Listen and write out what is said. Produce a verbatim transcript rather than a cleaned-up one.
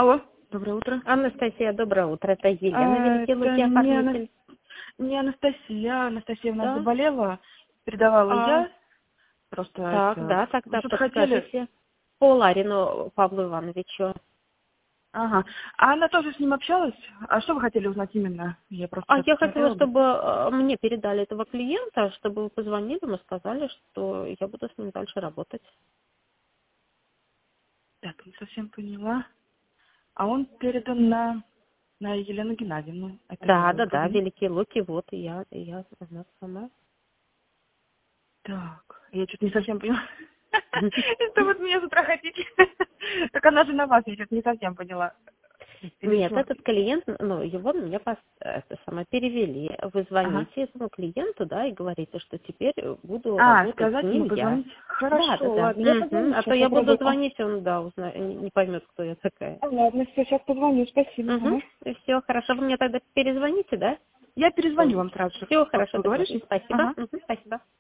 Алло, доброе утро. Анастасия, доброе утро. Это Елена, А, Великий это Луки, не, Ана- оформитель. не Анастасия. Анастасия у нас Да? заболела. Передавала А, я. Просто так, это... да, Вы тогда что-то хотели? подскажите. По Ларину Павлу Ивановичу. Ага. А она тоже с ним общалась? А что вы хотели узнать именно? Я просто А сейчас я хотела, посмотрела бы. чтобы э, мне передали этого клиента, чтобы вы позвонили, мы сказали, что я буду с ним дальше работать. Так, не совсем поняла. А он передан на, на Елену Геннадьевну. Это Да, да, вроде да, не... Великие Луки, вот, и я, и я, она сама. Так, я что-то не совсем поняла. Что вы от меня с утра хотите? Так она же на вас, я что-то не совсем поняла. Или Нет, что? этот клиент, ну, его мне пос- это самое, перевели. Вы Ага. звоните этому клиенту, да, и говорите, что теперь буду А, работать с сказать ему ним я. позвонить? Да, да, Хорошо, да. ладно, я Мгм. позвоню А то сейчас, я буду попробую. А, звонить, он, да, узна... не поймет, кто я такая. а, ладно, все, сейчас позвоню, спасибо. Угу. Ага. И все, хорошо. Вы мне тогда перезвоните, да? Я перезвоню вам сразу же, Все, как хорошо, вы говорите. договорились. Спасибо. Ага. Мгм. Спасибо.